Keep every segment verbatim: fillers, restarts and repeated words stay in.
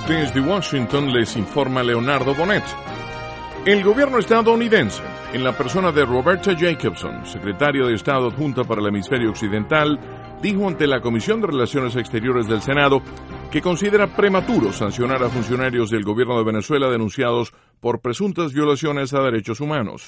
Desde Washington les informa Leonardo Bonet. El gobierno estadounidense, en la persona de Roberta Jacobson, secretaria de Estado adjunta para el hemisferio occidental, dijo ante la Comisión de Relaciones Exteriores del Senado que considera prematuro sancionar a funcionarios del gobierno de Venezuela denunciados por presuntas violaciones a derechos humanos.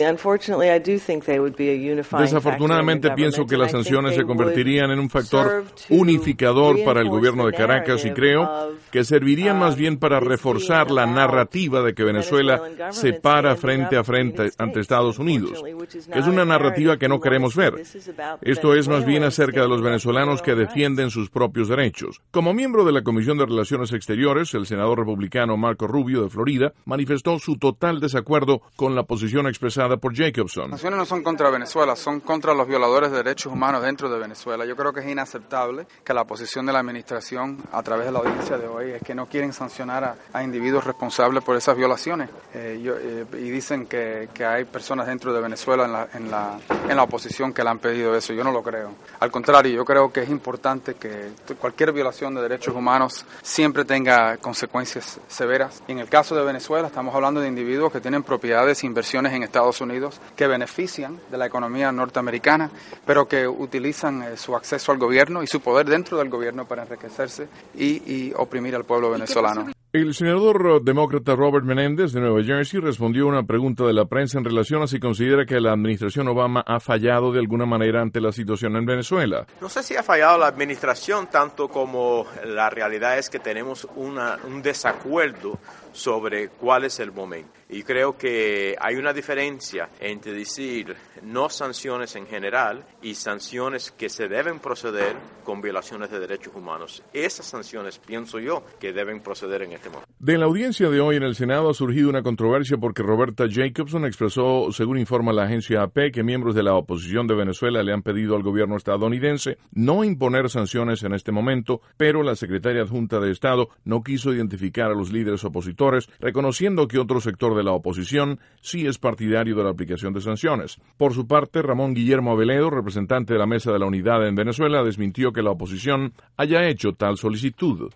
Desafortunadamente pienso que las sanciones se convertirían en un factor unificador para el gobierno de Caracas y creo que servirían más bien para reforzar la narrativa de que Venezuela se para frente a frente ante Estados Unidos, que es una narrativa que no queremos ver. Esto es más bien acerca de los venezolanos que defienden sus propios derechos. Como miembro de la Comisión de Relaciones Exteriores, el senador republicano Marco Rubio de Florida manifestó su total desacuerdo con la posición expresada por Jacobson. Las sanciones no son contra Venezuela, son contra los violadores de derechos humanos dentro de Venezuela. Yo creo que es inaceptable que la posición de la administración a través de la audiencia de hoy es que no quieren sancionar a, a individuos responsables por esas violaciones. Eh, yo, eh, y dicen que, que hay personas dentro de Venezuela en la, en, la, en la oposición que le han pedido eso. Yo no lo creo. Al contrario, yo creo que es importante que cualquier violación de derechos humanos siempre tenga consecuencias severas. Y en el caso de Venezuela estamos hablando de individuos que tienen propiedades e inversiones en Estados Unidos que benefician de la economía norteamericana, pero que utilizan eh, su acceso al gobierno y su poder dentro del gobierno para enriquecerse y, y oprimir al pueblo venezolano. El senador demócrata Robert Menéndez de Nueva Jersey respondió a una pregunta de la prensa en relación a si considera que la administración Obama ha fallado de alguna manera ante la situación en Venezuela. No sé si ha fallado la administración tanto como la realidad es que tenemos una, un desacuerdo sobre cuál es el momento. Y creo que hay una diferencia entre decir no sanciones en general y sanciones que se deben proceder con violaciones de derechos humanos. Esas sanciones, pienso yo, que deben proceder en este momento. De la audiencia de hoy en el Senado ha surgido una controversia porque Roberta Jacobson expresó, según informa la agencia A P, que miembros de la oposición de Venezuela le han pedido al gobierno estadounidense no imponer sanciones en este momento, pero la secretaria adjunta de Estado no quiso identificar a los líderes opositores, reconociendo que otro sector de la oposición sí es partidario de la aplicación de sanciones. Por su parte, Ramón Guillermo Aveledo, representante de la Mesa de la Unidad en Venezuela, desmintió que la oposición haya hecho tal solicitud.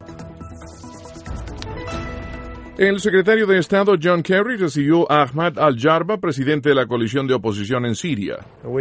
El secretario de Estado John Kerry recibió a Ahmad al-Jarba, presidente de la coalición de oposición en Siria.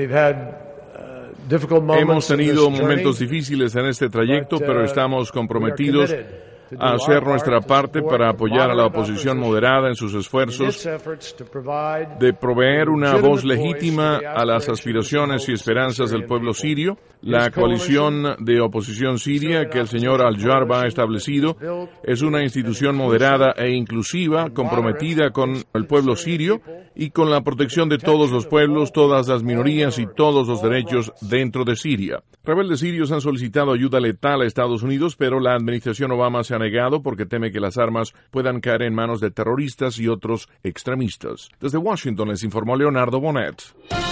Hemos tenido momentos difíciles en este trayecto, pero estamos comprometidos a hacer nuestra parte para apoyar a la oposición moderada en sus esfuerzos de proveer una voz legítima a las aspiraciones y esperanzas del pueblo sirio. La coalición de oposición siria que el señor al-Jarba ha establecido es una institución moderada e inclusiva, comprometida con el pueblo sirio y con la protección de todos los pueblos, todas las minorías y todos los derechos dentro de Siria. Rebeldes sirios han solicitado ayuda letal a Estados Unidos, pero la administración Obama se ha negado porque teme que las armas puedan caer en manos de terroristas y otros extremistas. Desde Washington les informó Leonardo Bonet.